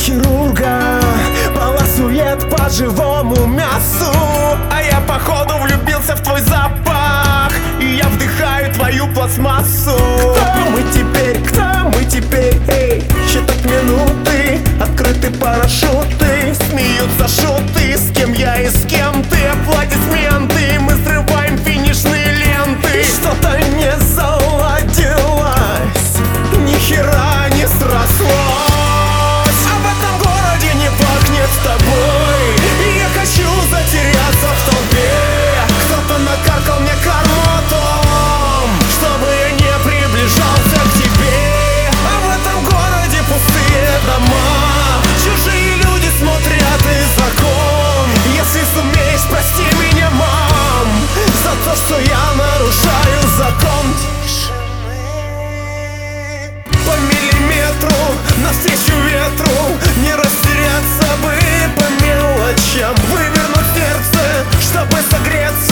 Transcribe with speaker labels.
Speaker 1: хирурга полосует по живому мясу, а я походу влюбился в твой запах, и я вдыхаю твою пластмассу. Кто мы теперь, кто мы теперь? Эй, считать минуты, открыты парашюты, смеются шуты, с кем я и с кем ты. Аплодисменты, мы срываем финишные ленты. Что-то не заладилось, ни хера не срослось, а в этом городе не пахнет с тобой, и я хочу затеряться в толпе. Кто-то накаркал мне карму о том, чтобы я не приближался к тебе, а в этом городе пустые дома, чужие люди смотрят из окон. Если сумеешь, прости меня, мам, за то, что я нарушаю закон по миллиметру, навстречу ветру. Не растеряться бы по мелочам, вывернуть сердце, чтобы согреться.